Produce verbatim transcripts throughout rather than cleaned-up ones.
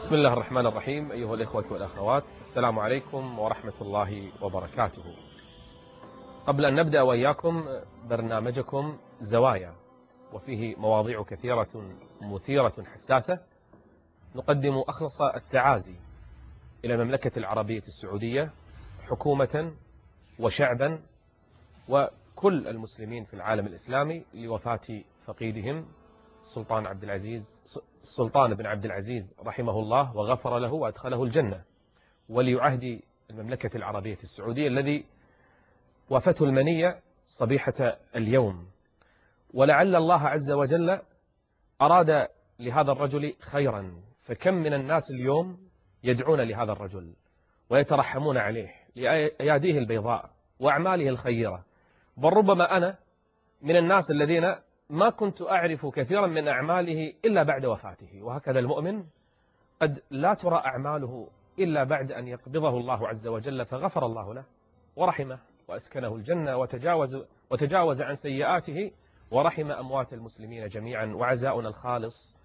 بسم الله الرحمن الرحيم. أيها الإخوة والأخوات، السلام عليكم ورحمة الله وبركاته. قبل أن نبدأ وإياكم برنامجكم زوايا، وفيه مواضيع كثيرة مثيرة حساسة، نقدم أخلص التعازي إلى المملكة العربية السعودية حكومة وشعبا وكل المسلمين في العالم الإسلامي لوفاة فقيدهم السلطان عبد العزيز السلطان بن عبد العزيز رحمه الله وغفر له وأدخله الجنة، ولي عهد المملكة العربية السعودية الذي وافته المنية صبيحة اليوم. ولعل الله عز وجل أراد لهذا الرجل خيرا، فكم من الناس اليوم يدعون لهذا الرجل ويترحمون عليه لأياديه البيضاء وأعماله الخيرة. بل ربما أنا من الناس الذين ما كنت أعرف كثيرا من أعماله إلا بعد وفاته، وهكذا المؤمن قد لا ترى أعماله إلا بعد أن يقبضه الله عز وجل، فغفر الله له ورحمه وأسكنه الجنة وتجاوز, وتجاوز عن سيئاته ورحم أموات المسلمين جميعا. وعزاؤنا الخالص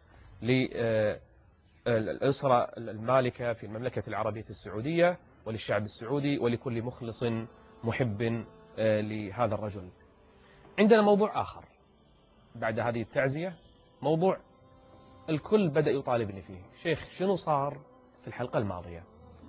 للأسرة المالكة في المملكة العربية السعودية وللشعب السعودي ولكل مخلص محب لهذا الرجل. عندنا موضوع آخر بعد هذه التعزية، موضوع الكل بدأ يطالبني فيه. شيخ، شنو صار في الحلقة الماضية؟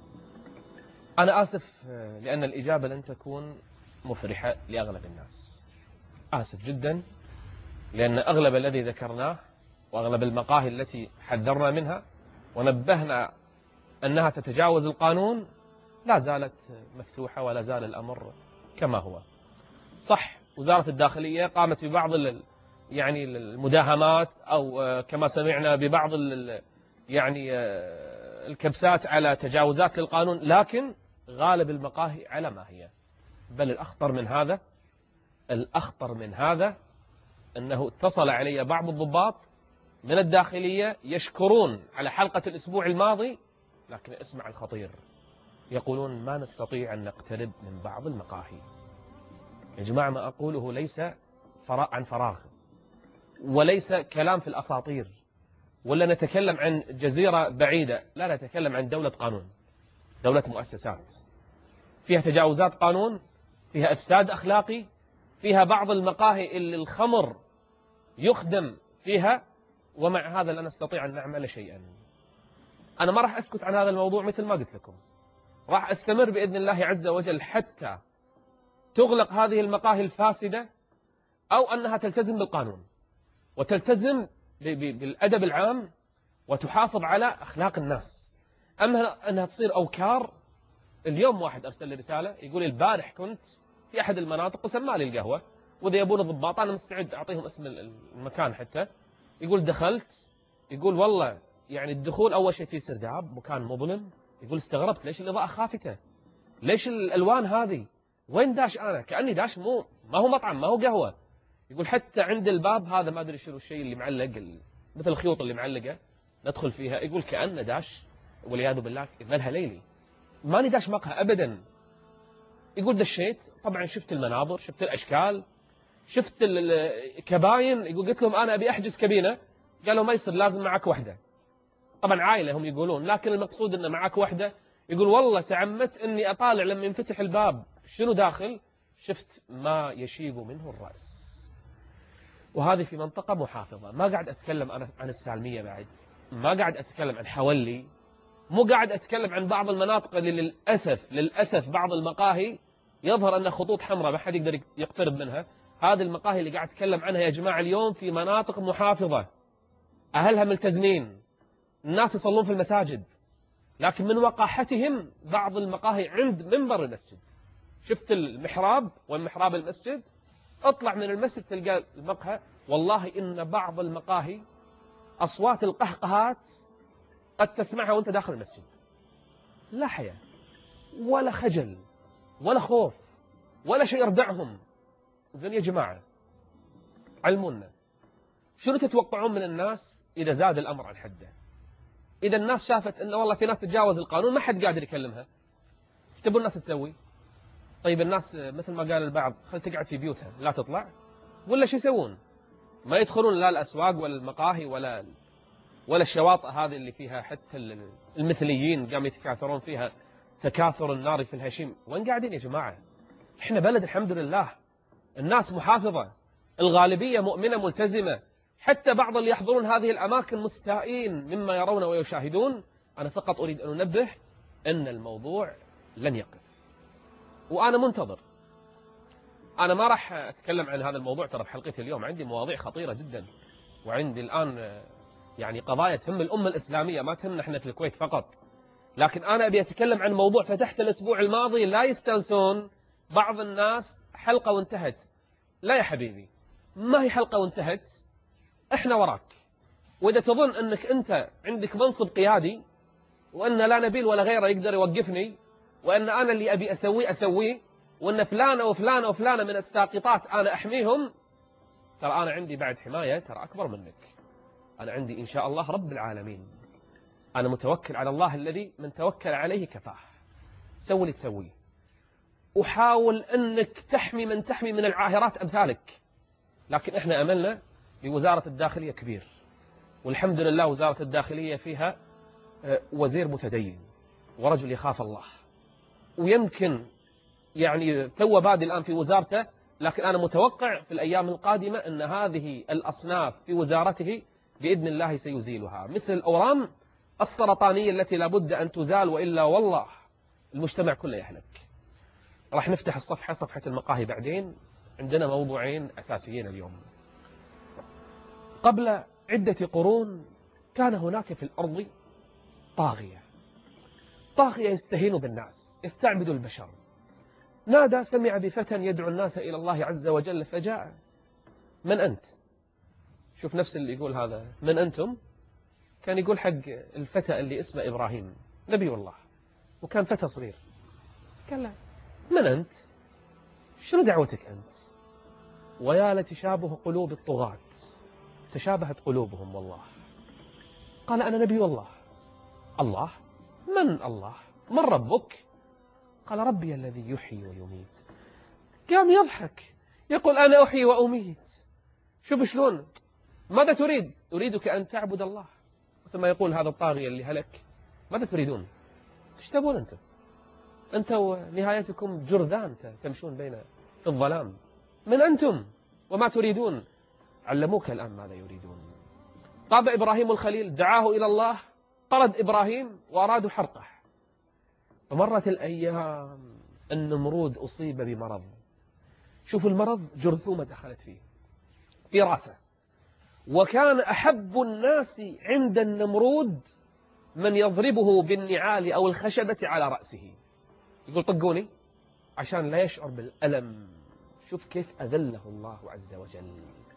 أنا آسف لأن الإجابة لن تكون مفرحة لأغلب الناس، آسف جدا، لأن أغلب الذي ذكرناه وأغلب المقاهي التي حذرنا منها ونبهنا أنها تتجاوز القانون لا زالت مفتوحة ولا زال الأمر كما هو. صح، وزارة الداخلية قامت ببعض يعني المداهمات أو كما سمعنا ببعض يعني الكبسات على تجاوزات للقانون، لكن غالب المقاهي على ما هي. بل الأخطر من هذا الأخطر من هذا أنه اتصل علي بعض الضباط من الداخلية يشكرون على حلقة الأسبوع الماضي، لكن اسمع الخطير، يقولون ما نستطيع أن نقترب من بعض المقاهي. يا جماعة، ما أقوله ليس فراغ عن فراغ، وليس كلام في الأساطير، ولا نتكلم عن جزيرة بعيدة، لا، نتكلم عن دولة قانون، دولة مؤسسات فيها تجاوزات قانون، فيها إفساد أخلاقي، فيها بعض المقاهي اللي الخمر يخدم فيها، ومع هذا لا نستطيع أن نعمل شيئا. أنا ما راح أسكت عن هذا الموضوع، مثل ما قلت لكم راح أستمر بإذن الله عز وجل حتى تغلق هذه المقاهي الفاسدة، أو أنها تلتزم بالقانون وتلتزم بالأدب العام وتحافظ على أخلاق الناس. أما أنها تصير أوكار. اليوم واحد أرسل لي رسالة يقول البارح كنت في أحد المناطق وسمى لي القهوة، وإذا يبون الضباط أنا مستعد أعطيهم اسم المكان حتى. يقول دخلت، يقول والله يعني الدخول أول شيء فيه سرداب، مكان مظلم. يقول استغربت ليش الإضاءة خافتة، ليش الألوان هذه، وين داش أنا كأني داش مو ما هو مطعم ما هو قهوة. يقول حتى عند الباب هذا ما أدري شنو الشيء اللي معلق، مثل الخيوط اللي معلقة ندخل فيها، يقول كأنه داش والعياذ بالله مالها ليلي، ماني داش مقهى أبدا. يقول دشيت، طبعا شفت المناظر، شفت الأشكال، شفت الكباين. يقول قلت لهم أنا أبي أحجز كابينة، قالوا ما يصير لازم معك وحدة. طبعا عائلة هم يقولون، لكن المقصود أنه معك وحدة. يقول والله تعمدت أني أطالع لما ينفتح الباب شنو داخل، شفت ما يشيب منه الرأس. وهذه في منطقة محافظة. ما قاعد أتكلم أنا عن السالمية، بعد ما قاعد أتكلم عن حولي، مو قاعد أتكلم عن بعض المناطق اللي للأسف للأسف بعض المقاهي يظهر أنها خطوط حمراء ما حد يقدر يقترب منها. هذه المقاهي اللي قاعد أتكلم عنها يا جماعة اليوم في مناطق محافظة، أهلها ملتزمين، الناس يصلون في المساجد، لكن من وقاحتهم بعض المقاهي عند منبر المسجد. شفت المحراب والمحراب المسجد، اطلع من المسجد تلقى المقهى. والله إن بعض المقاهي أصوات القهقهات قد تسمعها وانت داخل المسجد، لا حياة ولا خجل ولا خوف ولا شيء يردعهم. زين يا جماعة، علمونا شنو تتوقعون من الناس إذا زاد الأمر عن حده؟ إذا الناس شافت أنه والله في ناس تتجاوز القانون ما حد قادر يكلمها، ايش تبون الناس تسوي؟ طيب الناس مثل ما قال البعض خل تقعد في بيوتها لا تطلع، ولا شو يسوون؟ ما يدخلون لا الأسواق ولا المقاهي ولا ولا الشواطئ هذه اللي فيها حتى المثليين قاموا يتكاثرون فيها تكاثر النار في الهشيم. وين قاعدين يا جماعة؟ إحنا بلد الحمد لله الناس محافظة، الغالبية مؤمنة ملتزمة، حتى بعض اللي يحضرون هذه الأماكن مستائين مما يرون ويشاهدون. أنا فقط أريد أن أنبه أن الموضوع لن يقف، وأنا منتظر. أنا ما راح أتكلم عن هذا الموضوع ترى بحلقتي اليوم، عندي مواضيع خطيرة جدا، وعندي الآن يعني قضايا تهم الأمة الإسلامية، ما تهمنا إحنا في الكويت فقط. لكن أنا أبي أتكلم عن موضوع فتحت الأسبوع الماضي، لا يستنسون بعض الناس حلقة وانتهت. لا يا حبيبي، ما هي حلقة وانتهت، إحنا وراك. وإذا تظن أنك أنت عندك منصب قيادي وأن لا نبيل ولا غيره يقدر يوقفني، وأن أنا اللي أبي أسويه أسويه، وأن فلانة وفلانة وفلانة من الساقطات أنا أحميهم، ترى أنا عندي بعد حماية ترى أكبر منك. أنا عندي إن شاء الله رب العالمين، أنا متوكل على الله الذي من توكل عليه كفاه. سوي اللي تسويه، وحاول أنك تحمي من تحمي من العاهرات أمثالك. لكن إحنا أملنا بوزارة الداخلية كبير، والحمد لله وزارة الداخلية فيها وزير متدين ورجل يخاف الله، ويمكن يعني تو بادئ الآن في وزارته، لكن أنا متوقع في الأيام القادمة أن هذه الأصناف في وزارته بإذن الله سيزيلها، مثل الأورام السرطانية التي لابد أن تزال، وإلا والله المجتمع كله يهلك. راح نفتح الصفحة صفحة المقاهي بعدين. عندنا موضوعين أساسيين اليوم. قبل عدة قرون كان هناك في الأرض طاغية، طاغية يستهين بالناس، يستعبد البشر. نادى سمع بفتى يدعو الناس إلى الله عز وجل فجاء. من أنت؟ شوف نفس اللي يقول هذا من أنتم، كان يقول حق الفتى اللي اسمه إبراهيم نبي الله، وكان فتى صغير. قال له من أنت؟ شنو دعوتك أنت؟ ويا لتشابه قلوب الطغاة، تشابهت قلوبهم والله. قال أنا نبي الله. الله؟ من الله؟ من ربك؟ قال ربي الذي يحيي ويميت. قام يضحك يقول أنا أحيي وأميت. شوف شلون. ماذا تريد؟ أريدك أن تعبد الله. ثم يقول هذا الطاغية اللي هلك ماذا تريدون؟ تشتبون أنتم؟ أنت ونهايتكم جرذان تمشون بين في الظلام. من أنتم وما تريدون؟ علموك الآن ماذا يريدون. طاب إبراهيم الخليل دعاه إلى الله، طرد إبراهيم وأرادوا حرقه. فمرت الأيام، النمرود أصيب بمرض. شوفوا المرض جرثومة دخلت فيه في رأسه، وكان أحب الناس عند النمرود من يضربه بالنعال أو الخشبة على رأسه. يقول طقوني عشان لا يشعر بالألم. شوف كيف أذله الله عز وجل.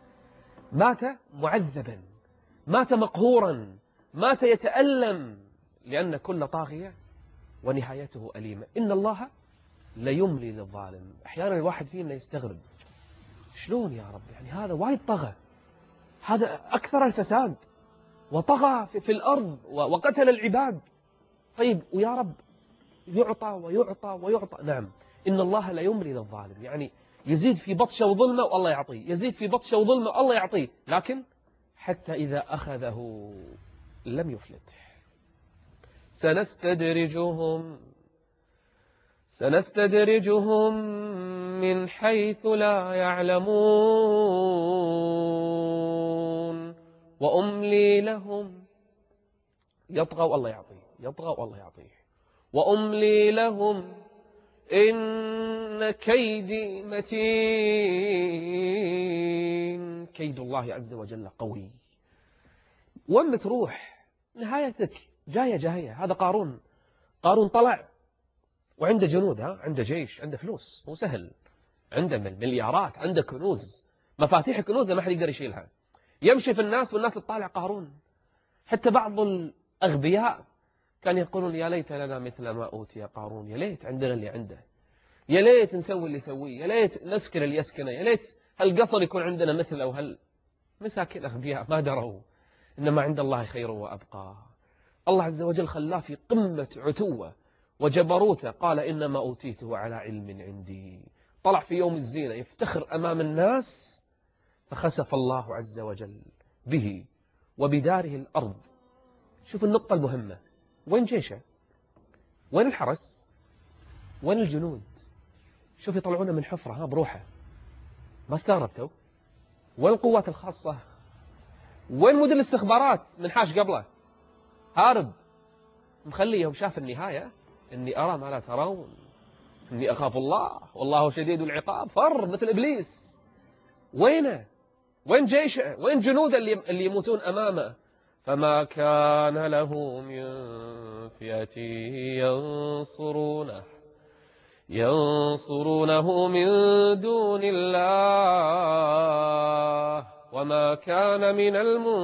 مات معذبا، مات مقهورا، مات يتألم، لأن كل طاغية ونهايته أليمة. إن الله ليملي للظالم. أحيانا الواحد فينا يستغرب شلون يا رب، يعني هذا وايد طغى، هذا أكثر الفساد وطغى في الأرض وقتل العباد. طيب ويا رب يعطى ويعطى ويعطى. نعم، إن الله لا يملي للظالم، يعني يزيد في بطشه وظلمه والله يعطيه، يزيد في بطشه وظلمه والله يعطيه، لكن حتى إذا أخذه لم يفلته. سنستدرجهم سنستدرجهم من حيث لا يعلمون وأملي لهم. يطغى والله يعطيه، يطغى والله يعطيه. وأملي لهم إن كيدي متين. كيد الله عز وجل قوي. وين تروح؟ نهايتك جاية جاية. هذا قارون، قارون طلع وعنده جنود، ها عنده جيش، عنده فلوس، مو سهل، عنده مليارات، عنده كنوز، مفاتيح كنوز ما حد يقدر يشيلها. يمشي في الناس والناس تطالع قارون. حتى بعض الأغبياء كان يقولون يا ليت لنا مثل ما أوتي قارون، يا ليت عندنا اللي عنده، يا ليت نسوي اللي يسويه، يا ليت نسكن اللي يسكنه، يا ليت هالقصر يكون عندنا مثله. وهل مساكين أغبياء ما دروا إنما عند الله خير وأبقى. الله عز وجل خلاه في قمة عتوه وجبروته، قال إنما أوتيته على علم عندي. طلع في يوم الزينة يفتخر أمام الناس، فخسف الله عز وجل به وبداره الأرض شوف النقطة المهمة، وين جيشه؟ وين الحرس؟ وين الجنود؟ شوف يطلعونه من حفرة ها بروحه، ما استغربتوا؟ وين القوات الخاصة؟ وين مدير الاستخبارات من حاش قبله؟ هارب مخليهم، شاف النهاية، إني أرى ما لا ترون، إني أخاف الله والله شديد العقاب، فر مثل إبليس. وينه؟ وين جيشه؟ وين جنوده اللي اللي يموتون أمامه؟ فما كان له من فئة ينصرونه ينصرونه من دون الله وما كان من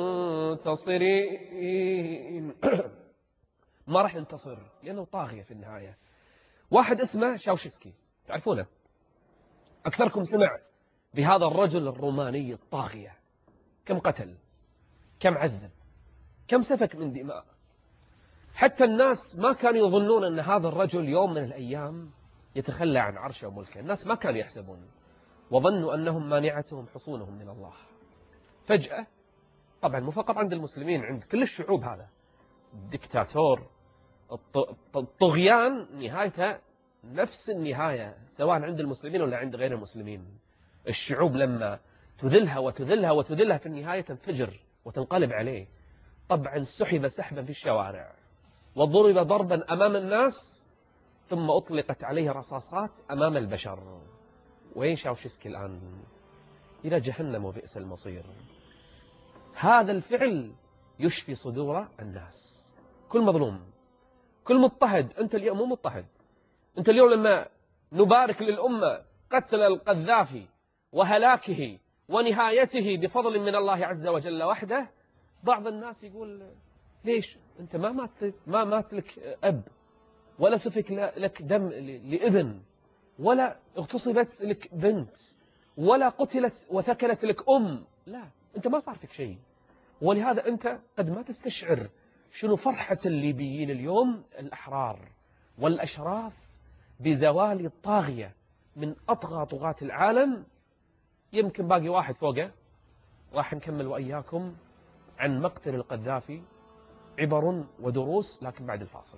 المنتصرين. ما راح ينتصر لأنه طاغية في النهاية. واحد اسمه شاوشسكي، تعرفونه؟ أكثركم سمع بهذا الرجل الروماني الطاغية. كم قتل، كم عذب، كم سفك من دماء. حتى الناس ما كانوا يظنون أن هذا الرجل يوم من الأيام يتخلى عن عرشه وملكه. الناس ما كانوا يحسبون، وظنوا أنهم مانعتهم حصونهم من الله. فجأة، طبعا مو فقط عند المسلمين، عند كل الشعوب، هذا الدكتاتور الطغيان نهايته نفس النهاية، سواء عند المسلمين ولا عند غير المسلمين. الشعوب لما تذلها وتذلها وتذلها في النهاية تنفجر وتنقلب عليه. طبعا سحب سحبا في الشوارع، وضرب ضربا أمام الناس، ثم أطلقت عليه رصاصات أمام البشر. وين شاوشسكي الآن؟ إلى جهنم وبئس المصير. هذا الفعل يشفي صدور الناس. كل مظلوم، كل مضطهد. أنت اليوم مو مضطهد، أنت اليوم لما نبارك للأمة قتل القذافي وهلاكه ونهايته بفضل من الله عز وجل وحده، بعض الناس يقول ليش أنت ما مات ما مات لك أب، ولا سفك لك دم لابن، ولا اغتصبت لك بنت، ولا قتلت وثكلت لك أم؟ لا، أنت ما صار فيك شيء. ولهذا أنت قد ما تستشعر شنو فرحة الليبيين اليوم الأحرار والأشراف بزوال الطاغية من أطغى طغاة العالم. يمكن باقي واحد فوقه، راح نكمل وإياكم عن مقتل القذافي عبر ودروس، لكن بعد الفاصل.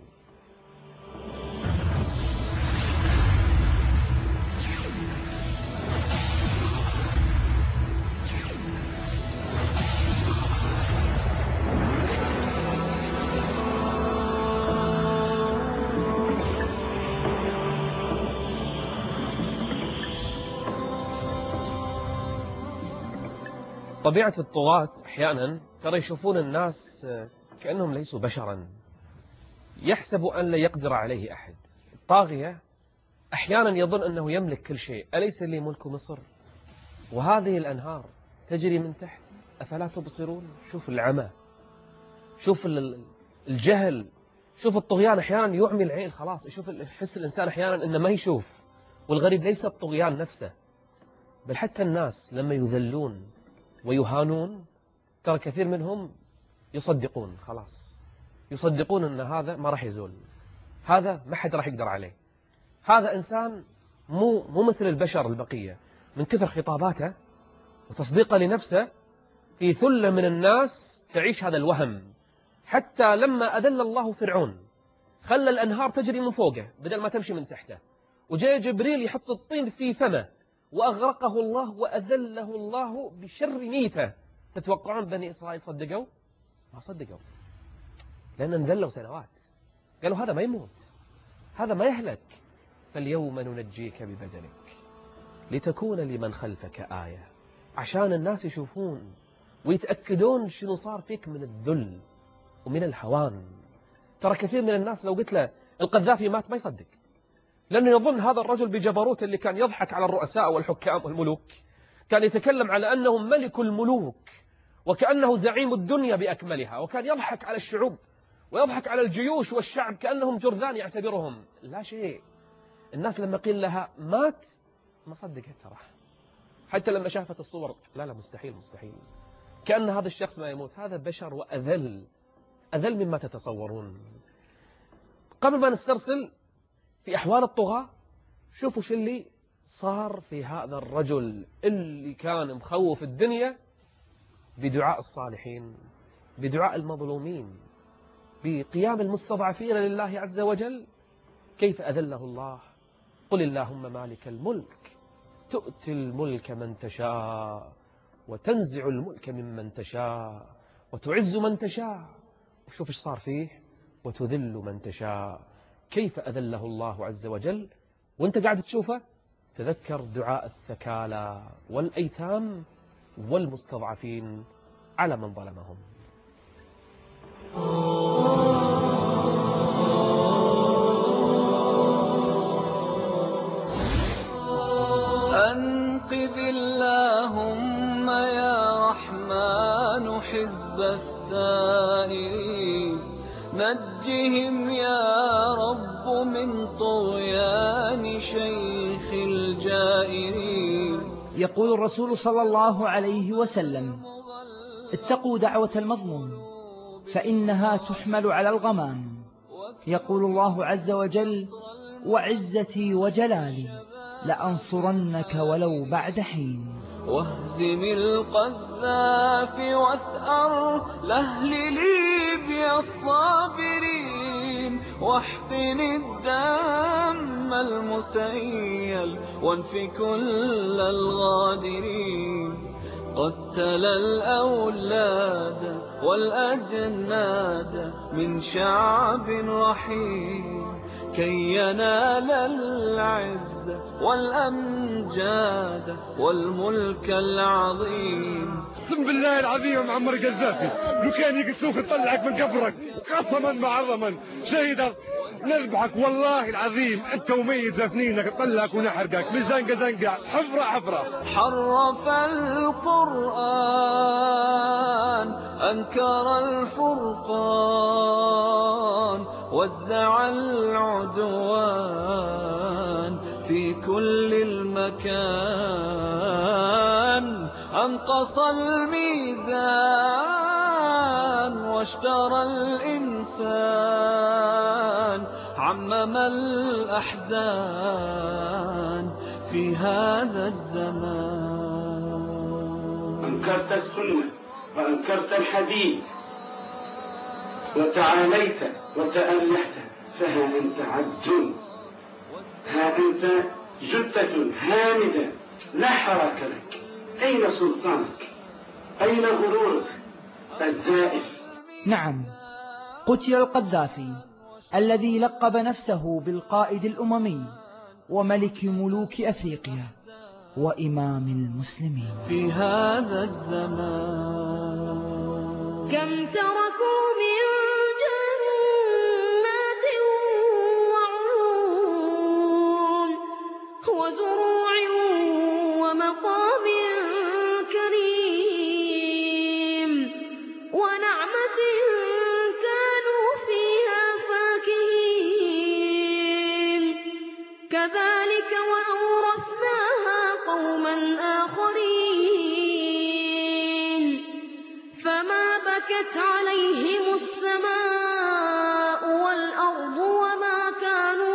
طبيعة الطغاة أحيانا ترى يشوفون الناس كأنهم ليسوا بشرا، يحسب أن لا يقدر عليه أحد. الطاغية أحيانا يظن أنه يملك كل شيء. أليس لي ملك مصر وهذه الأنهار تجري من تحت أفلا تبصرون؟ شوف العمى، شوف الجهل، شوف الطغيان. أحيانا يعمي العين، خلاص يشوف، يحس الإنسان أحيانا أنه ما يشوف. والغريب ليس الطغيان نفسه، بل حتى الناس لما يذلون ويهانون ترى كثير منهم يصدقون، خلاص يصدقون أن هذا ما راح يزول، هذا ما حد راح يقدر عليه، هذا إنسان مو مو مثل البشر البقية. من كثر خطاباته وتصديقه لنفسه في ثلة من الناس تعيش هذا الوهم. حتى لما أذل الله فرعون خلى الأنهار تجري من فوقه بدل ما تمشي من تحته، وجاء جبريل يحط الطين في فمه وأغرقه الله وأذله الله بشر ميته. تتوقعون بني إسرائيل صدقوا؟ ما صدقوا، لأن انذلوا سنوات. قالوا هذا ما يموت، هذا ما يهلك. فاليوم ننجيك ببدنك لتكون لمن خلفك آية، عشان الناس يشوفون ويتأكدون شنو صار فيك من الذل ومن الهوان. ترى كثير من الناس لو قلت له القذافي مات ما يصدق، لأنه يظن هذا الرجل بجبروته اللي كان يضحك على الرؤساء والحكام والملوك، كان يتكلم على أنه ملك الملوك وكأنه زعيم الدنيا بأكملها، وكان يضحك على الشعوب ويضحك على الجيوش والشعب كأنهم جرذان يعتبرهم لا شيء. الناس لما قيل لها مات ما صدقت ترى، حتى لما شافت الصور لا لا مستحيل مستحيل، كأن هذا الشخص ما يموت، هذا بشر وأذل أذل مما تتصورون. قبل ما نسترسل في أحوال الطغاة، شوفوا شو اللي صار في هذا الرجل اللي كان مخوف الدنيا بدعاء الصالحين، بدعاء المظلومين. بقيام المستضعفين لله عز وجل؟ كيف أذله الله؟ قل اللهم مالك الملك تؤتي الملك من تشاء وتنزع الملك ممن تشاء وتعز من تشاء. وشوف ايش صار فيه، وتذل من تشاء. كيف أذله الله عز وجل وانت قاعد تشوفه؟ تذكر دعاء الثكالى والأيتام والمستضعفين على من ظلمهم. أنقذ اللهم يا رحمن حزب الثائرين، نجهم يا رب من طغيان شيخ الجائرين. يقول الرسول صلى الله عليه وسلم: اتقوا دعوة المظلوم فإنها تحمل على الغمام. يقول الله عز وجل: وعزتي وجلالي لأنصرنك ولو بعد حين. واهزم القذافي واثأر لأهل ليبيا الصابرين، واحقن الدم المسيل وانف كل الغادرين. قتل الأولاد والأجناد من شعب رحيم، كي ينال العز والأمجاد والملك العظيم. اقسم بالله العظيم يا معمر قذافي لو كان يقتلوك يطلعك من قبرك قسما معظما شهيدا نذبحك والله العظيم انت وميت ذفنينك نطلعك ونحرقك من زنقه زنقه حفره حفره. حرف القرآن أنكر الفرقان، وزع العدوان في كل المكان، أنقص الميزان واشترى الإنسان، عمم الأحزان في هذا الزمان. أنكرت السنة وأنكرت الحديث وتعاليت وتألحت، فها أنت عبد، ها أنت جثة هامدة لا حراك لك. أين سلطانك؟ أين غرورك الزائف؟ نعم، قتل القذافي الذي لقب نفسه بالقائد الأممي وملك ملوك أفريقيا وإمام المسلمين في هذا الزمان. كم تركوا من جنات وعيون وزروع ومقام كريم ونعمة كانوا فيها فاكهين، كذلك وأورثناها قوما آخرين، فما بكت عليهم السماء والأرض وما كانوا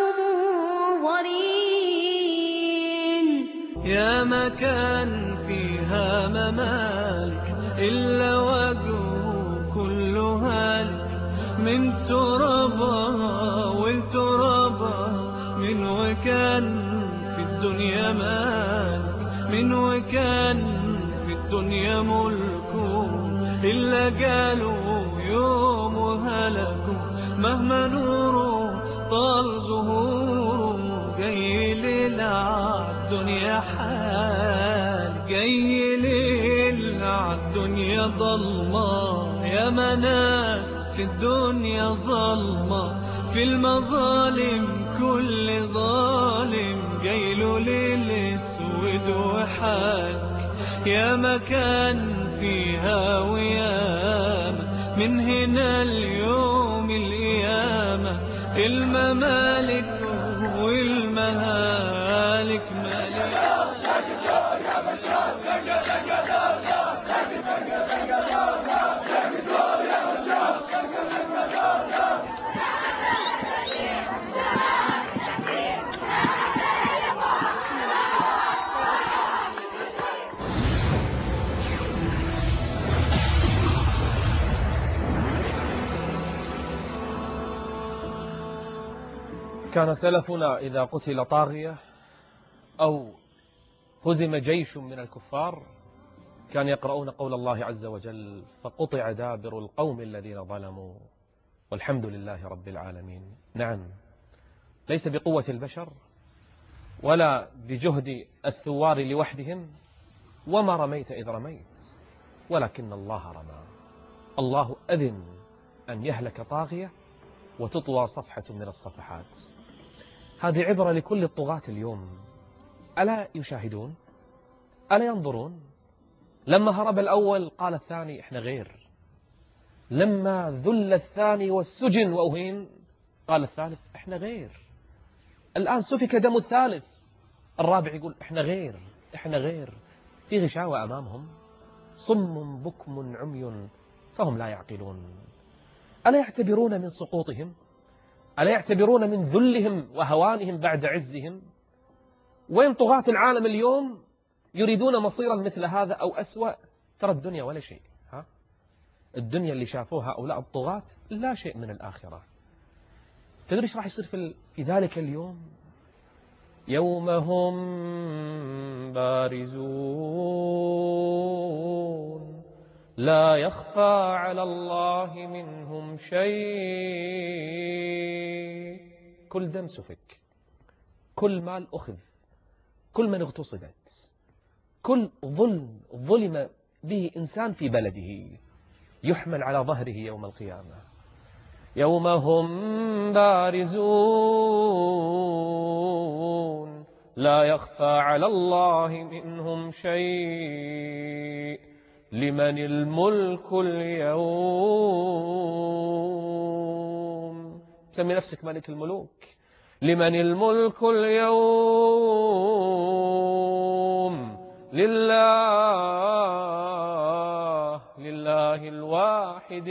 منظرين. يا مكان فيها ممالك إلا وجهه كل هالك، من ترابها والترابها من وكان في الدنيا مالك، من وكان في الدنيا ملكه، إلا قالوا يوم هلكوا مهما نوره طال ظهوره. جاي ليل عالدنيا حال، جاي ليل عالدنيا ضلمة، يا مناس في الدنيا ظلمة، في المظالم كل ظالم جايله ليل اسود وحاك. يا مكان فيها وياما من هنا اليوم القيامة، الممالك والمهالك مالك. كان سلفنا إذا قتل طاغية أو هزم جيش من الكفار كان يقرؤون قول الله عز وجل فقطع دابر القوم الذين ظلموا والحمد لله رب العالمين. نعم، ليس بقوة البشر ولا بجهد الثوار لوحدهم، وما رميت إذ رميت ولكن الله رمى. الله أذن أن يهلك طاغية وتطوى صفحة من الصفحات. هذه عبرة لكل الطغاة اليوم. ألا يشاهدون؟ ألا ينظرون؟ لما هرب الأول قال الثاني إحنا غير، لما ذل الثاني والسجن وأهين قال الثالث إحنا غير، الآن سفك دم الثالث الرابع يقول إحنا غير إحنا غير. في غشاوة أمامهم، صم بكم عمي فهم لا يعقلون. ألا يعتبرون من سقوطهم؟ ألا يعتبرون من ذلهم وهوانهم بعد عزهم؟ وين طغاة العالم اليوم يريدون مصيرا مثل هذا أو أسوأ؟ ترى الدنيا ولا شيء. ها؟ الدنيا اللي شافوها هؤلاء الطغاة لا شيء من الآخرة. تدري ايش راح يصير في في ذلك اليوم؟ يوم هم بارزون لا يخفى على الله منهم شيء. كل دم سفك، كل مال أخذ، كل من اغتصبت، كل ظلم ظلم به إنسان في بلده يحمل على ظهره يوم القيامة. يوم هم بارزون لا يخفى على الله منهم شيء لمن الملك اليوم. سمي نفسك ملك الملوك. لمن الملك اليوم لله لله الواحد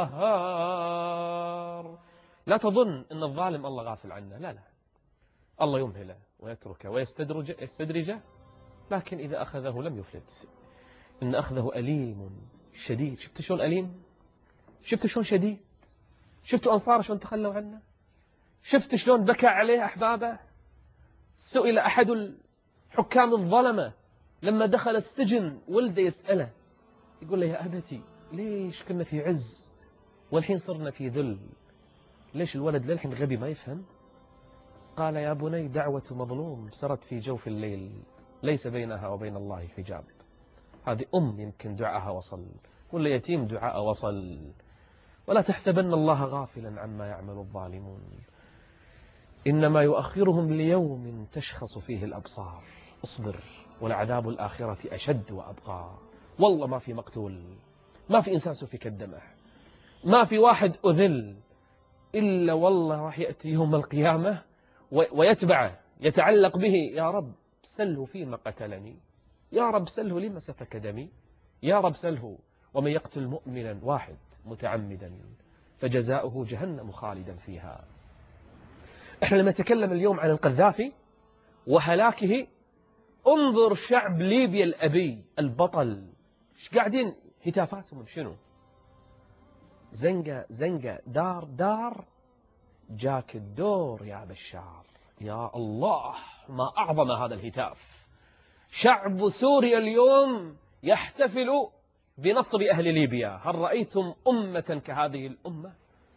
القهار. لا تظن أن الظالم الله غافل عنه، لا لا، الله يمهله ويتركه ويستدرجه يستدرجه، لكن إذا أخذه لم يفلت. إن أخذه أليم شديد. شفت شلون أليم؟ شفت شلون شديد؟ شفت أنصاره شلون تخلوا عنه؟ شفت شلون بكى عليه أحبابه؟ سئل أحد الحكام الظلمة لما دخل السجن ولده يسأله، يقول له يا أبتي ليش كنا في عز والحين صرنا في ذل؟ ليش الولد للحين غبي ما يفهم؟ قال يا بني دعوة مظلوم سرت في جوف الليل ليس بينها وبين الله حجاب. هذه أم يمكن دعاها وصل، ولا يتيم دعاء وصل. ولا تحسبن الله غافلا عما يعمل الظالمون، إنما يؤخرهم ليوم تشخص فيه الأبصار. اصبر ولعذاب الآخرة أشد وأبقى. والله ما في مقتول، ما في إنسان سفك دمه، ما في واحد أذل، إلا والله راح يأتي يوم القيامة ويتبعه يتعلق به. يا رب سله فيما قتلني، يا رب سله لما سفك دمي، يا رب سله. ومن يقتل مؤمنا واحد متعمدا فجزاؤه جهنم خالدا فيها. احنا لما نتكلم اليوم عن القذافي وهلاكه، انظر شعب ليبيا الأبي البطل ايش قاعدين هتافاتهم بشنو؟ زنقة زنقة دار دار جاك الدور يا بشار. يا الله ما أعظم هذا الهتاف. شعب سوريا اليوم يحتفل بنصر أهل ليبيا. هل رأيتم أمة كهذه الأمة؟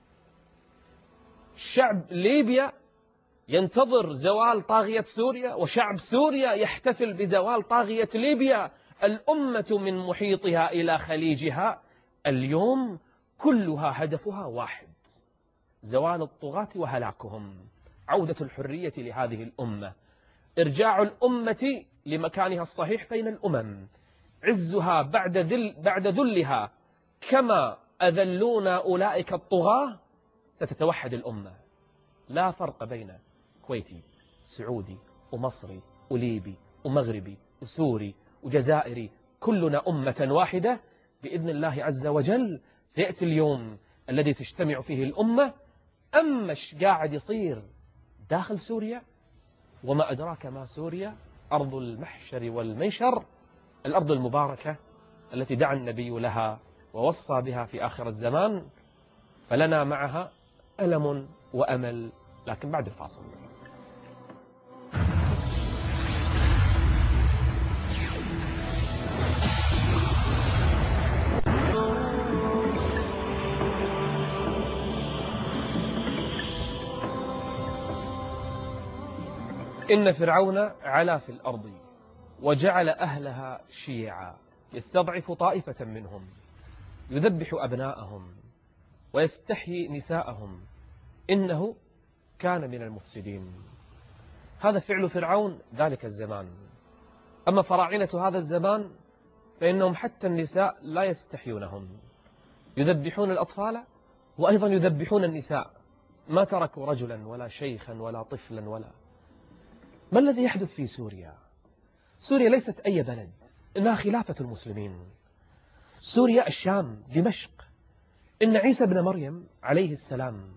شعب ليبيا ينتظر زوال طاغية سوريا، وشعب سوريا يحتفل بزوال طاغية ليبيا. الأمة من محيطها إلى خليجها اليوم كلها هدفها واحد: زوال الطغاة وهلاكهم، عودة الحرية لهذه الأمة، إرجاع الأمة لمكانها الصحيح بين الأمم، عزها بعد ذل بعد ذلها. كما أذلونا أولئك الطغاة ستتوحد الأمة. لا فرق بين كويتي، سعودي، ومصري، وليبي، ومغربي، وسوري، وجزائري، كلنا أمة واحدة بإذن الله عز وجل. سيأتي اليوم الذي تجتمع فيه الأمة. أما ايش قاعد يصير داخل سوريا، وما أدراك ما سوريا، أرض المحشر والمنشر، الأرض المباركة التي دعا النبي لها ووصى بها في آخر الزمان. فلنا معها ألم وأمل لكن بعد الفاصل. إن فرعون علا في الأرض وجعل أهلها شيعا يستضعف طائفة منهم يذبح أبناءهم ويستحيي نساءهم إنه كان من المفسدين. هذا فعل فرعون ذلك الزمان. أما فراعنة هذا الزمان فإنهم حتى النساء لا يستحيونهم، يذبحون الأطفال وأيضا يذبحون النساء، ما تركوا رجلا ولا شيخا ولا طفلا ولا. ما الذي يحدث في سوريا؟ سوريا ليست أي بلد، إنها خلافة المسلمين. سوريا الشام، دمشق. إن عيسى بن مريم عليه السلام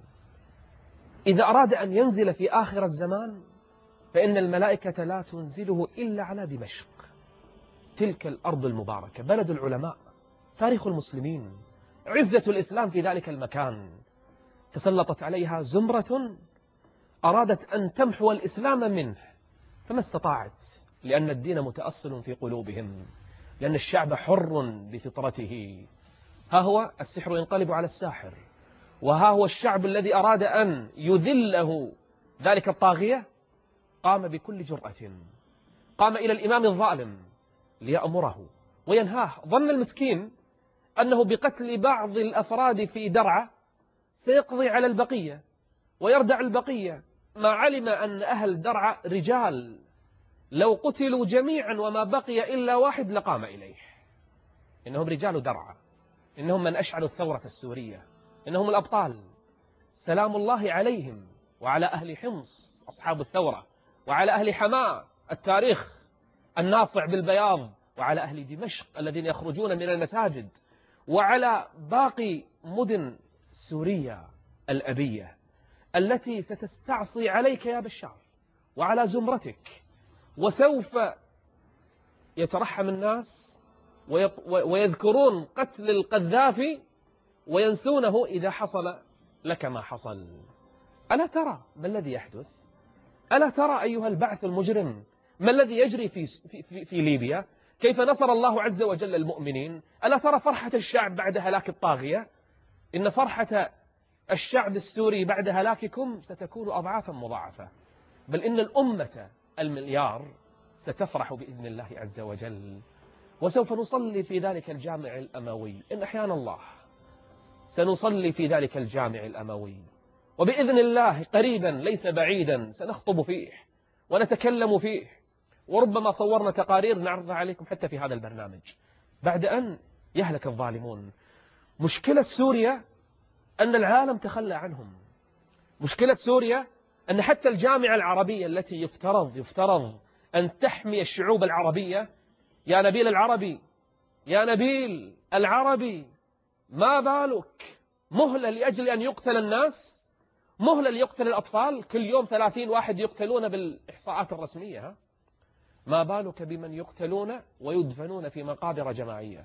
إذا أراد أن ينزل في آخر الزمان فإن الملائكة لا تنزله إلا على دمشق، تلك الأرض المباركة، بلد العلماء، تاريخ المسلمين، عزة الإسلام في ذلك المكان. تسلطت عليها زمرة أرادت أن تمحو الإسلام منه فما استطاعت، لأن الدين متأصل في قلوبهم، لأن الشعب حر بفطرته. ها هو السحر ينقلب على الساحر، وها هو الشعب الذي أراد أن يذله ذلك الطاغية قام بكل جرأة، قام إلى الإمام الظالم ليأمره وينهاه. ظن المسكين أنه بقتل بعض الأفراد في درعا سيقضي على البقية ويردع البقية، ما علم أن أهل درعا رجال لو قتلوا جميعا وما بقي إلا واحد لقام إليه. إنهم رجال درعا، إنهم من أشعلوا الثورة السورية، إنهم الأبطال. سلام الله عليهم وعلى أهل حمص أصحاب الثورة، وعلى أهل حماة التاريخ الناصع بالبياض، وعلى أهل دمشق الذين يخرجون من المساجد، وعلى باقي مدن سوريا الأبية التي ستستعصي عليك يا بشار، وعلى زمرتك. وسوف يترحم الناس ويذكرون قتل القذافي وينسونه إذا حصل لك ما حصل. ألا ترى ما الذي يحدث؟ ألا ترى أيها البعث المجرم ما الذي يجري في, في, في, في ليبيا؟ كيف نصر الله عز وجل المؤمنين؟ ألا ترى فرحة الشعب بعد هلاك الطاغية؟ إن فرحة الشعب السوري بعد هلاككم ستكون أضعافا مضاعفة، بل إن الأمة المليار ستفرح بإذن الله عز وجل. وسوف نصلي في ذلك الجامع الأموي إن أحيانا الله، سنصلي في ذلك الجامع الأموي، وبإذن الله قريبا ليس بعيدا سنخطب فيه ونتكلم فيه، وربما صورنا تقارير نعرضها عليكم حتى في هذا البرنامج بعد أن يهلك الظالمون. مشكلة سوريا أن العالم تخلى عنهم. مشكلة سوريا أن حتى الجامعة العربية التي يفترض يفترض أن تحمي الشعوب العربية، يا نبيل العربي، يا نبيل العربي، ما بالك مهلة لأجل أن يقتل الناس، مهلة ليقتل الأطفال، كل يوم ثلاثين واحد يقتلون بالإحصاءات الرسمية، ها؟ ما بالك بمن يقتلون ويدفنون في مقابر جماعية؟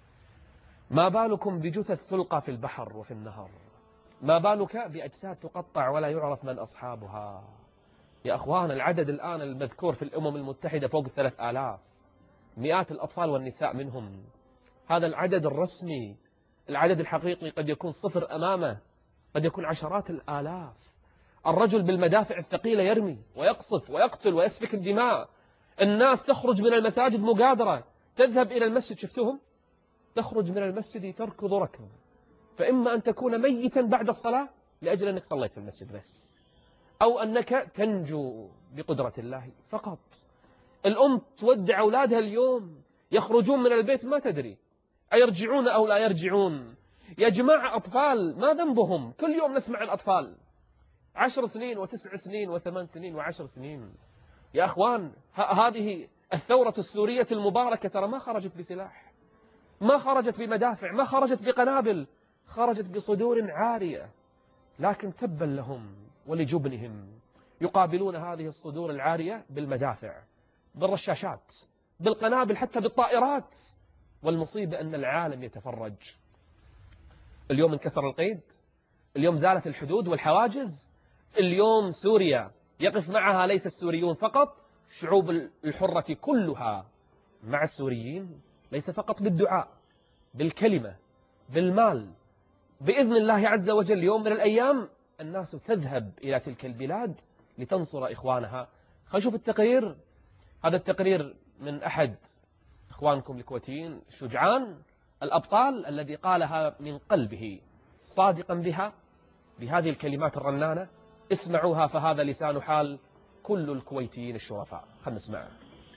ما بالكم بجثث تلقى في البحر وفي النهر؟ ما بالك بأجساد تقطع ولا يعرف من أصحابها؟ يا أخوان، العدد الآن المذكور في الأمم المتحدة فوق الثلاث آلاف، مئات الأطفال والنساء منهم. هذا العدد الرسمي. العدد الحقيقي قد يكون صفر أمامه، قد يكون عشرات الآلاف. الرجل بالمدافع الثقيلة يرمي ويقصف ويقتل ويسفك الدماء. الناس تخرج من المساجد مقادرة، تذهب إلى المسجد، شفتهم؟ تخرج من المسجد تركض ركض، فإما أن تكون ميتا بعد الصلاة لأجل أنك صليت في المسجد بس، أو أنك تنجو بقدرة الله فقط. الأم تودع أولادها اليوم، يخرجون من البيت ما تدري أيرجعون أو لا يرجعون. يا جماعة، أطفال ما ذنبهم؟ كل يوم نسمع عن أطفال عشر سنين وتسع سنين وثمان سنين وعشر سنين. يا أخوان، هذه الثورة السورية المباركة ترى ما خرجت بسلاح، ما خرجت بمدافع، ما خرجت بقنابل، خرجت بصدور عارية. لكن تبا لهم ولجبنهم، يقابلون هذه الصدور العارية بالمدافع، بالرشاشات، بالقنابل، حتى بالطائرات. والمصيبة أن العالم يتفرج. اليوم انكسر القيد، اليوم زالت الحدود والحواجز، اليوم سوريا يقف معها ليس السوريون فقط، شعوب الحرة كلها مع السوريين، ليس فقط بالدعاء، بالكلمة، بالمال. بإذن الله عز وجل يوم من الأيام الناس تذهب إلى تلك البلاد لتنصر إخوانها. خلينا نشوف التقرير. هذا التقرير من أحد إخوانكم الكويتيين الشجعان الأبطال الذي قالها من قلبه صادقا بها بهذه الكلمات الرنانة. اسمعوها فهذا لسان حال كل الكويتيين الشرفاء. خلنا نسمعه.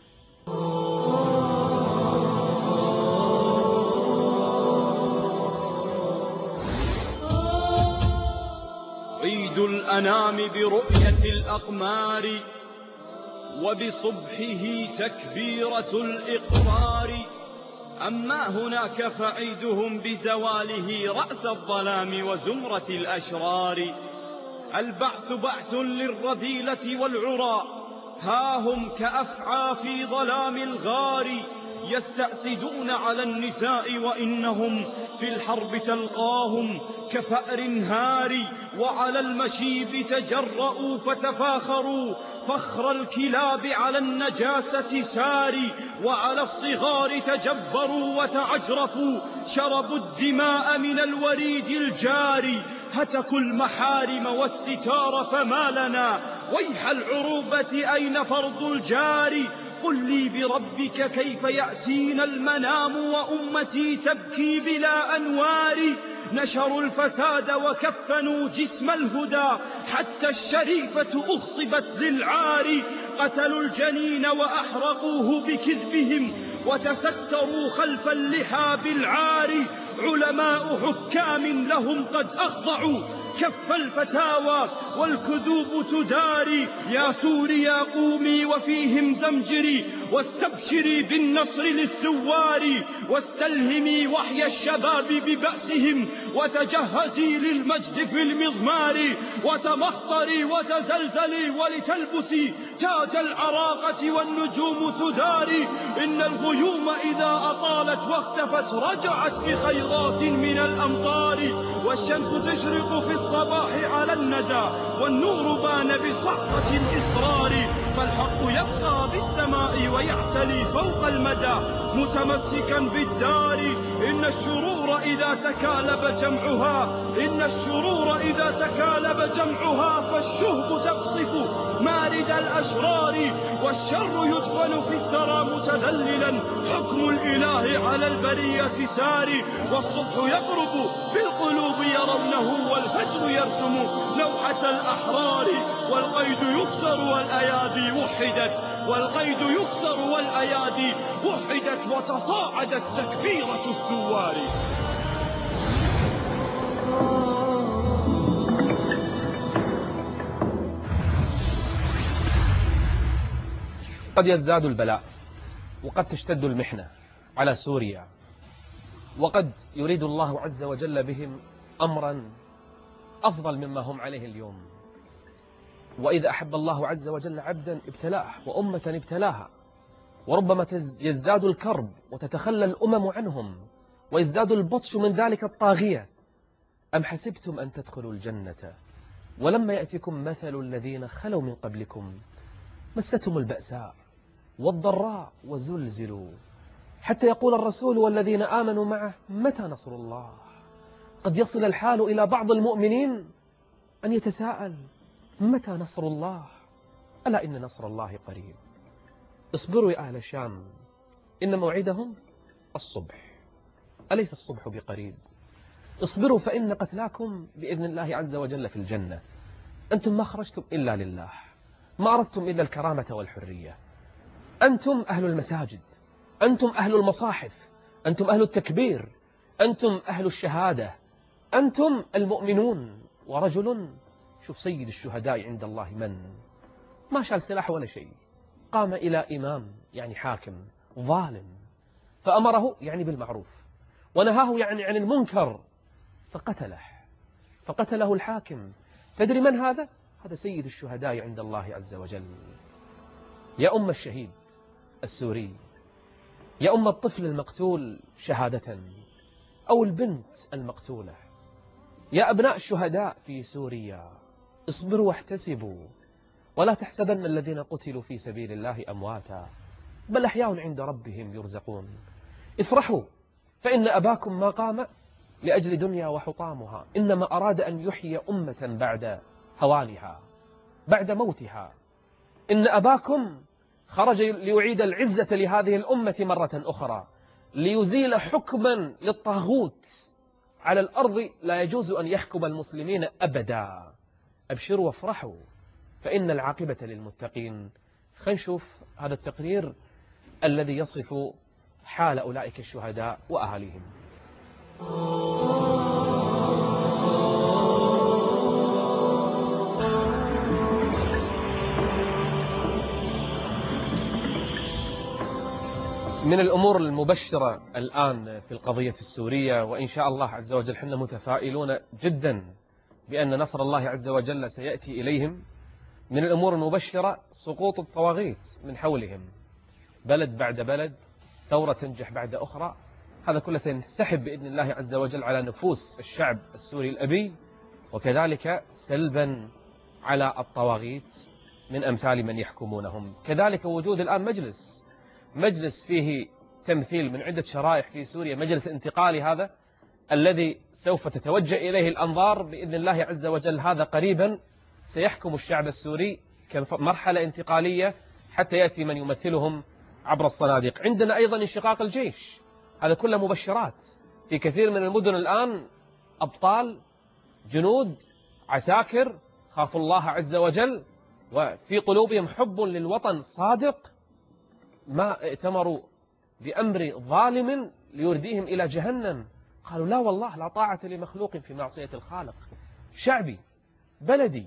عيد الأنام برؤية الأقمار، وبصبحه تكبيرة الإقرار. أما هناك فعيدهم بزواله رأس الظلام وزمرة الأشرار. البعث بعث للرذيلة والعراء، ها هم كأفعى في ظلام الغار. يستأسدون على النساء وإنهم في الحرب تلقاهم كفأر هاري. وعلى المشيب تجرؤوا فتفاخروا فخر الكلاب على النجاسة ساري. وعلى الصغار تجبروا وتعجرفوا شربوا الدماء من الوريد الجاري. هتكوا المحارم والستار فما لنا ويح العروبة أين فرض الجاري. قل لي بربك كيف يأتينا المنام وأمتي تبكي بلا أنوار. نشروا الفساد وكفنوا جسم الهدى حتى الشريفة أخصبت للعار. قتلوا الجنين وأحرقوه بكذبهم وتستروا خلف اللحى بالعار. علماء حكام لهم قد أخضعوا كف الفتاوى والكذوب تداري. يا سوريا قومي وفيهم زمجري واستبشري بالنصر للثوار. واستلهمي وحي الشباب ببأسهم وتجهزي للمجد في المضمار. وتمخطري وتزلزلي ولتلبسي تاج العراقة والنجوم تداري. إن الغيوم إذا أطالت واختفت رجعت بخيرات من الأمطار. والشمس تشرق في الصباح على الندى والنور بان بصعقة الإصرار. فالحق يبقى بالسماء ويعتلي فوق المدى متمسكا بالدار. إن الشرور إذا تكالب جمعها إن الشرور إذا تكالب جمعها فالشهب تقصف مارد الأشرار. والشر يدفن في الثرى متذللا حكم الإله على البرية ساري. والصبح يغرب بالقلوب يرونه والفجر يرسم لوحة الأحرار. والقيد يكسر والأيادي وحدت والقيد يكسر والأيادي وحدت وتصاعدت تكبيرة الثوار. قد يزداد البلاء وقد تشتد المحنة على سوريا، وقد يريد الله عز وجل بهم أمرا أفضل مما هم عليه اليوم. وإذا أحب الله عز وجل عبدا ابتلاه وأمة ابتلاها، وربما يزداد الكرب وتتخلى الأمم عنهم ويزداد البطش من ذلك الطاغية. أم حسبتم أن تدخلوا الجنة ولما يأتكم مثل الذين خلوا من قبلكم مستهم البأساء والضراء وزلزلوا حتى يقول الرسول والذين آمنوا معه متى نصر الله. قد يصل الحال إلى بعض المؤمنين أن يتساءل متى نصر الله؟ ألا إن نصر الله قريب. اصبروا يا أهل الشام إن موعدهم الصبح، أليس الصبح بقريب؟ اصبروا فإن قتلاكم بإذن الله عز وجل في الجنة. أنتم ما خرجتم إلا لله، ما أردتم إلا الكرامة والحرية. أنتم أهل المساجد، أنتم أهل المصاحف، أنتم أهل التكبير، أنتم أهل الشهادة، أنتم المؤمنون. ورجل، شوف سيد الشهداء عند الله من ما شال سلاح ولا شيء، قام إلى إمام يعني حاكم ظالم فأمره يعني بالمعروف ونهاه يعني عن المنكر فقتله فقتله الحاكم. تدري من هذا؟ هذا سيد الشهداء عند الله عز وجل. يا أم الشهيد السوري، يا أم الطفل المقتول شهادة أو البنت المقتولة، يا أبناء الشهداء في سوريا، اصبروا واحتسبوا ولا تحسبن الذين قتلوا في سبيل الله أمواتا بل أحياء عند ربهم يرزقون. افرحوا فإن أباكم ما قام لأجل دنيا وحطامها، إنما أراد أن يحيي أمة بعد هوانها بعد موتها. إن أباكم خرج ليعيد العزة لهذه الأمة مرة أخرى، ليزيل حكما للطاغوت على الأرض لا يجوز أن يحكم المسلمين أبدا. أبشروا وافرحوا فإن العاقبة للمتقين. خلينا نشوف هذا التقرير الذي يصف حال أولئك الشهداء وأهاليهم. من الأمور المبشرة الآن في القضية السورية، وإن شاء الله عز وجل حنا متفائلون جدا بأن نصر الله عز وجل سيأتي إليهم، من الأمور المبشرة سقوط الطواغيت من حولهم، بلد بعد بلد، ثورة تنجح بعد أخرى. هذا كله سينسحب بإذن الله عز وجل على نفوس الشعب السوري الأبي، وكذلك سلبا على الطواغيت من أمثال من يحكمونهم. كذلك وجود الآن مجلس مجلس فيه تمثيل من عدة شرائح في سوريا، مجلس انتقالي هذا الذي سوف تتوجه إليه الأنظار بإذن الله عز وجل. هذا قريبا سيحكم الشعب السوري كمرحلة انتقالية حتى يأتي من يمثلهم عبر الصناديق. عندنا أيضا انشقاق الجيش، هذا كله مبشرات. في كثير من المدن الآن أبطال، جنود، عساكر خافوا الله عز وجل وفي قلوبهم حب للوطن صادق، ما ائتمروا بأمر ظالم ليرديهم إلى جهنم. قالوا لا والله لا طاعة لمخلوق في معصية الخالق. شعبي بلدي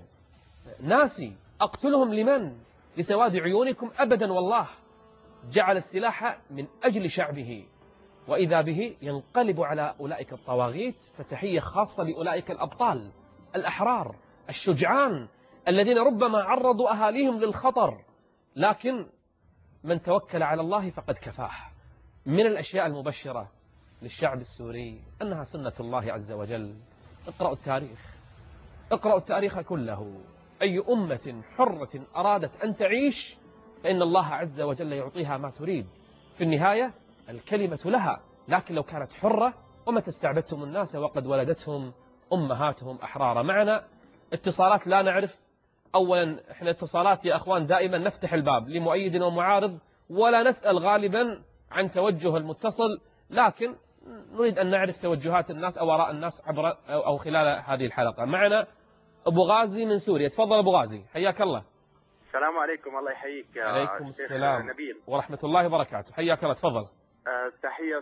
ناسي أقتلهم لمن؟ لسواد عيونكم؟ أبدا والله. جعل السلاح من أجل شعبه، وإذا به ينقلب على أولئك الطواغيت. فتحية خاصة لأولئك الأبطال الأحرار الشجعان الذين ربما عرضوا أهاليهم للخطر، لكن من توكل على الله فقد كفاه. من الأشياء المبشرة للشعب السوري أنها سنة الله عز وجل. اقرأوا التاريخ، اقرأوا التاريخ كله. أي أمة حرة أرادت أن تعيش فإن الله عز وجل يعطيها ما تريد. في النهاية الكلمة لها، لكن لو كانت حرة ومتى استعبدتم الناس وقد ولدتهم أمهاتهم أحرارا. معنا اتصالات لا نعرف. أولا احنا اتصالات يا أخوان دائما نفتح الباب لمؤيد ومعارض ولا نسأل غالبا عن توجه المتصل، لكن نريد أن نعرف توجهات الناس أو آراء الناس عبر أو خلال هذه الحلقة. معنا أبو غازي من سوريا. تفضل أبو غازي، حياك الله. السلام عليكم. الله يحييك يا عليكم السلام نبيل ورحمة الله وبركاته. حياك الله. تفضل. أه تحية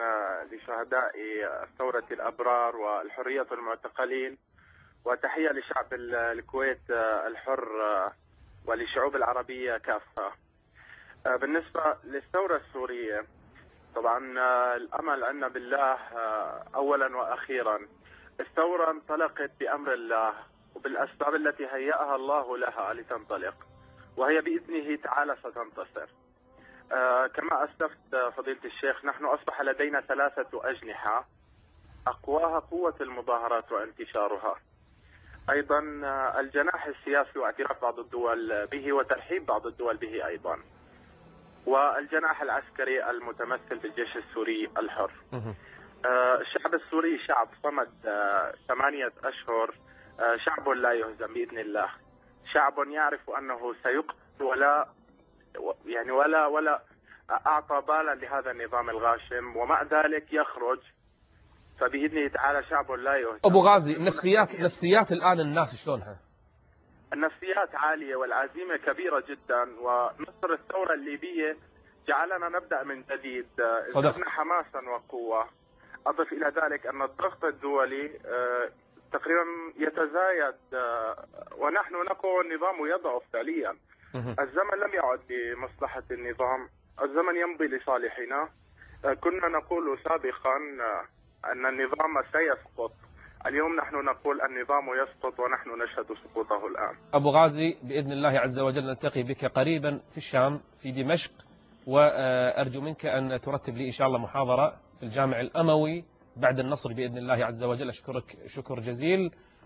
لشهداء ثورة الأبرار والحرية المعتقلين، وتحية لشعب الكويت الحر وللشعوب العربية كافة. أه بالنسبة للثورة السورية، طبعا الأمل عنا بالله أولا وأخيرا. الثورة انطلقت بأمر الله وبالأسباب التي هيأها الله لها لتنطلق، وهي بإذنه تعالى ستنتصر. آه كما أسلفت فضيلة الشيخ، نحن أصبح لدينا ثلاثة أجنحة، أقواها قوة المظاهرات وانتشارها، أيضا الجناح السياسي واعتراف بعض الدول به وترحيب بعض الدول به أيضا، والجناح العسكري المتمثل بالجيش السوري الحر. آه الشعب السوري شعب صمد آه ثمانية أشهر، آه شعب لا يهزم بإذن الله، شعب يعرف أنه سيقتل ولا يعني ولا ولا أعطى بالا لهذا النظام الغاشم، ومع ذلك يخرج، فبإذنه تعالى شعب لا يهزم. أبو غازي، نفسيات نفسيات الآن الناس شلونها؟ النفسيات عالية والعزيمة كبيرة جدا، ونصر الثورة الليبية جعلنا نبدأ من جديد، ازددنا حماسا وقوة. أضف إلى ذلك أن الضغط الدولي تقريبا يتزايد، ونحن نقول النظام يضعف فعليا. الزمن لم يعد لمصلحة النظام، الزمن يمضي لصالحنا. كنا نقول سابقا أن النظام سيسقط، اليوم نحن نقول النظام يسقط ونحن نشهد سقوطه الآن. أبو غازي، بإذن الله عز وجل نلتقي بك قريبا في الشام في دمشق، وأرجو منك أن ترتب لي إن شاء الله محاضرة في الجامع الأموي بعد النصر بإذن الله عز وجل. أشكرك شكر جزيل،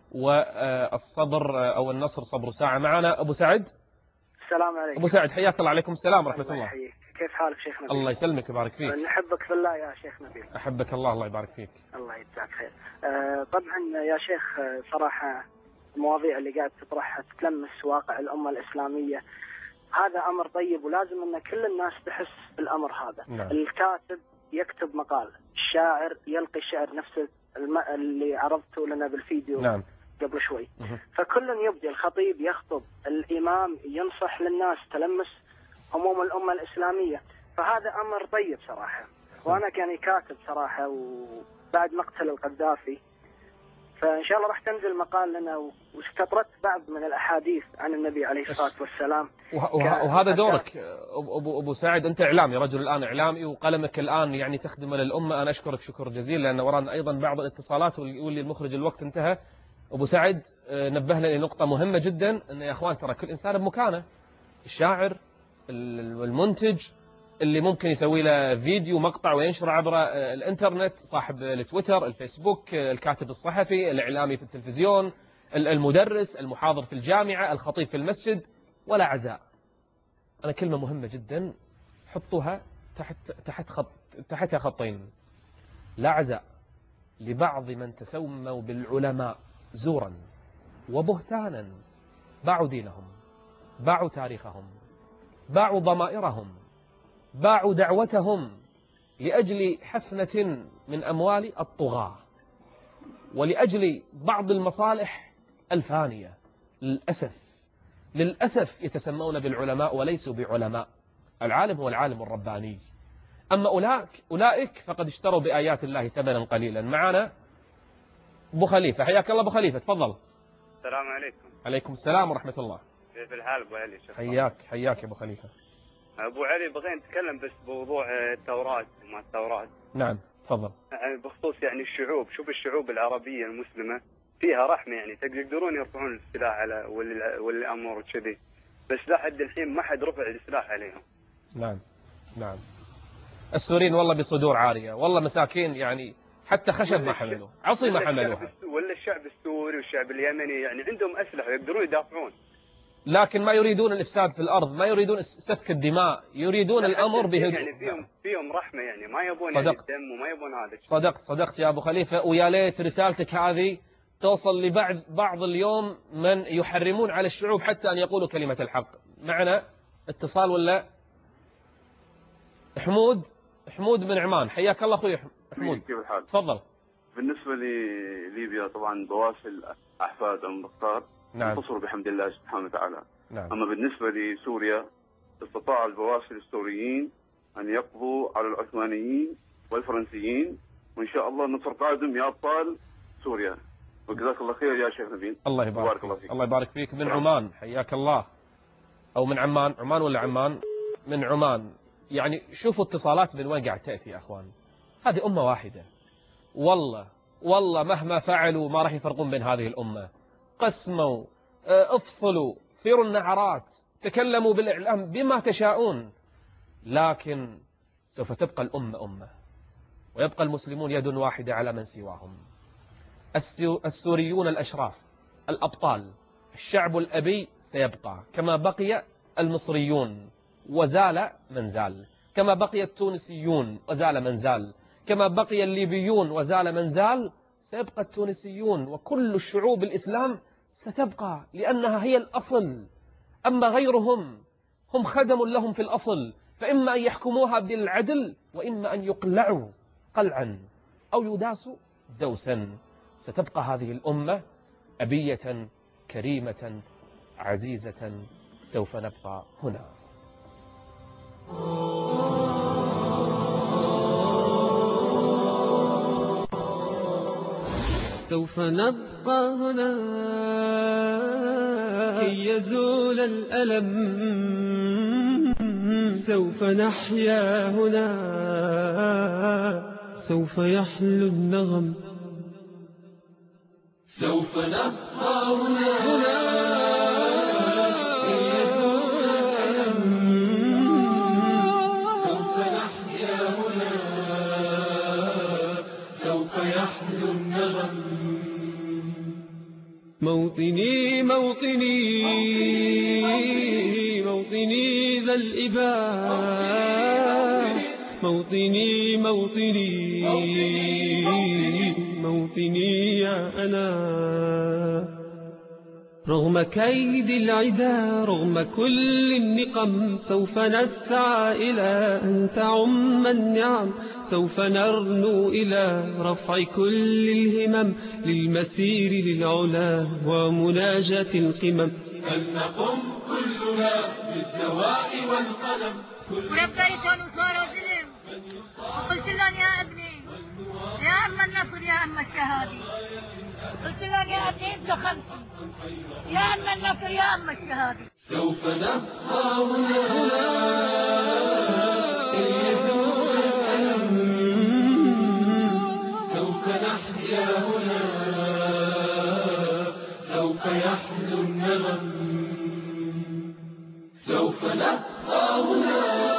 والصبر أو النصر صبر ساعة. معنا أبو سعد. السلام عليكم. أبو سعد حياك الله. عليكم السلام ورحمة الله. الله. كيف حالك شيخ نبيل؟ الله يسلمك ويبارك فيك. نحبك في الله يا شيخ نبيل. أحبك الله. الله يبارك فيك. الله يجزاك خير. آه طبعا يا شيخ صراحة المواضيع اللي قاعد تطرحها تلمس واقع الأمة الإسلامية، هذا أمر طيب ولازم أن كل الناس تحس بالأمر هذا. نعم. الكاتب يكتب مقال، الشاعر يلقي الشعر نفسه الم... اللي عرضته لنا بالفيديو. نعم. قبل شوي. مه. فكل يبدي، الخطيب يخطب، الإمام ينصح للناس، تلمس هموم الأمة الإسلامية، فهذا أمر طيب صراحة. وأنا كاني كاتب صراحة وبعد مقتل القذافي، فإن شاء الله راح تنزل مقال لنا واستطردت بعض من الأحاديث عن النبي عليه الصلاة والسلام. وهذا دورك أبو أبو سعد، أنت إعلامي، رجل الآن إعلامي وقلمك الآن يعني تخدم للأمة. أنا أشكرك شكر جزيلا، لأن ورانا أيضا بعض الاتصالات ويقول لي المخرج الوقت انتهى. أبو سعد نبهنا لنقطة مهمة جدا، أن يا أخوان ترى كل إنسان بمكانه. الشاعر، المنتج اللي ممكن يسوي له فيديو مقطع وينشره عبر الانترنت، صاحب التويتر، الفيسبوك، الكاتب الصحفي، الإعلامي في التلفزيون، المدرس، المحاضر في الجامعة، الخطيب في المسجد، ولا عزاء. أنا كلمة مهمة جدا حطوها تحت تحت خط تحتها خطين. لا عزاء لبعض من تسموا بالعلماء زورا وبهتانا، باعوا دينهم، باعوا تاريخهم، باعوا ضمائرهم، باعوا دعوتهم لأجل حفنة من أموال الطغاة ولأجل بعض المصالح الفانية. للأسف للأسف يتسمون بالعلماء وليسوا بعلماء. العالم هو العالم الرباني. أما أولئك أولئك فقد اشتروا بآيات الله ثمنا قليلا. معنا أبو خليفة. حياك الله أبو خليفة، تفضل. السلام عليكم. عليكم السلام ورحمة الله. كيف الحال أبو علي؟ حياك حياك يا أبو خليفة. أبو علي بغينا نتكلم بس بموضوع التوراة وما التوراة. نعم تفضل. يعني بخصوص يعني الشعوب، شوف الشعوب العربية المسلمة فيها رحمة، يعني يقدرون يرفعون السلاح على واللي أمور كذي، بس لحد الحين ما حد رفع السلاح عليهم. نعم نعم. السوريين والله بصدور عارية، والله مساكين، يعني حتى خشب ما حملوا، عصي ما حملوها. ولا الشعب السوري والشعب اليمني يعني عندهم أسلحة يقدرون يدافعون، لكن ما يريدون الإفساد في الأرض، ما يريدون سفك الدماء، يريدون الأمر بهدوء. يعني فيهم فيهم رحمة، يعني ما يبون يعني الدم وما يبون هذا. صدقت صدقت يا أبو خليفة. ويا ليت رسالتك هذه توصل لبعض بعض اليوم من يحرمون على الشعوب حتى أن يقولوا كلمة الحق. معنا اتصال ولا؟ حمود حمود من عمان. حياك الله أخوي حمود. كيف الحال؟ تفضل. بالنسبة لليبيا طبعا بواسل أحفاد المختار نعم. انتصروا بحمد الله سبحانه وتعالى. نعم. أما بالنسبة لسوريا استطاع البواسل السوريين أن يقضوا على العثمانيين والفرنسيين، وإن شاء الله النصر قادم يا أبطال سوريا. وجزاك الله خير يا شيخ نبيل. الله يبارك الله فيك. الله يبارك فيك. من عمان. حياك الله. أو من عمان. عمان ولا عمان؟ من عمان. يعني شوفوا اتصالات من وين قاعد تأتي يا أخوان. هذه أمة واحدة، والله والله مهما فعلوا ما راح يفرقون بين هذه الأمة. قسموا، افصلوا، ثيروا النعرات، تكلموا بالإعلام بما تشاءون، لكن سوف تبقى الأمة أمة، ويبقى المسلمون يد واحدة على من سواهم. السوريون الأشراف الأبطال، الشعب الأبي سيبقى كما بقي المصريون وزال من زال، كما بقي التونسيون وزال من زال، كما بقي الليبيون وزال من زال، سيبقى التونسيون وكل الشعوب الإسلام ستبقى، لأنها هي الأصل. أما غيرهم هم خدم لهم في الأصل، فإما أن يحكموها بالعدل وإما أن يقلعوا قلعا أو يداسوا دوسا. ستبقى هذه الأمة أبية كريمة عزيزة. سوف نبقى هنا. سوف نبقى هنا كي يزول الألم، سوف نحيا هنا، سوف يحلو النغم. سوف نبقى هنا, هنا كي يزول الألم، سوف نحيا هنا، سوف يحلو النغم. موطني موطني موطني ذا الإباء موطني موطني موطني يا أنا. رغم كيد العدا رغم كل النقم سوف نسعى إلى أن تعم النعم سوف نرنو إلى رفع كل الهمم للمسير للعلا ومناجاة القمم. فلنقم كلنا بالدواء والقلم. ولبيت ونصار وسلم وقلت لهم يا ابني يا أما النصر يا أما الشهادة. قلت لهم يا ابني انتوا خمسة يا أما النصر يا أما الشهادة. سوف نبقى هنا كي يزول الألم سوف نحيا هنا سوف يحلو النغم سوف نبقى هنا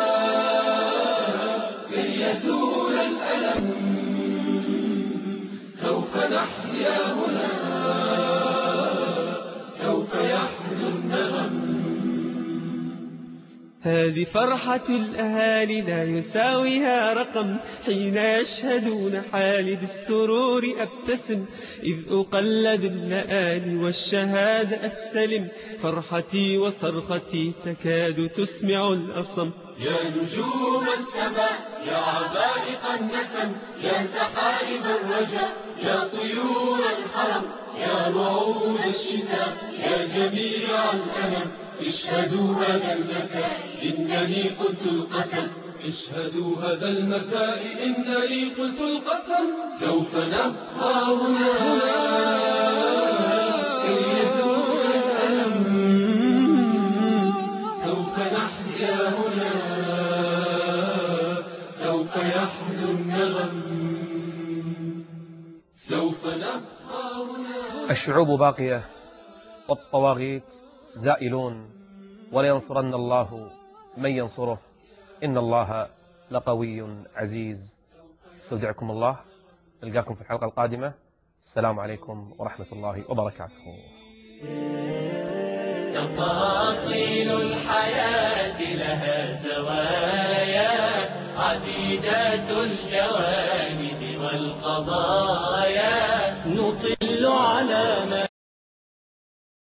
كي يزول الألم سوف نحيا هنا سوف يحلو النغم. هذه فرحة الأهالي لا يساويها رقم حين يشهدون حالي بالسرور أبتسم إذ أقلد اللآلي والشهادة أستلم فرحتي وصرختي تكاد تسمع الأصم. يا نجوم السماء يا عبائق النسم يا سحائب الرجاء يا طيور الحرم يا رعود الشتاء يا جميع الأنم اشهدوا هذا المساء إنني قلت القسم. اشهدوا هذا المساء إنني قلت القسم. سوف نبقى هنا كي يزول الألم سوف نحيا هنا سوف يحلو النغم سوف نبقى هنا. الشعوب باقية والطواغيت زائلون ولينصرن الله من ينصره إن الله لقوي عزيز. استودعكم الله، نلقاكم في الحلقة القادمة. السلام عليكم ورحمة الله وبركاته. تفاصيل الحياة لها زوايا عديدة الجوانب والقضايا نطل على ما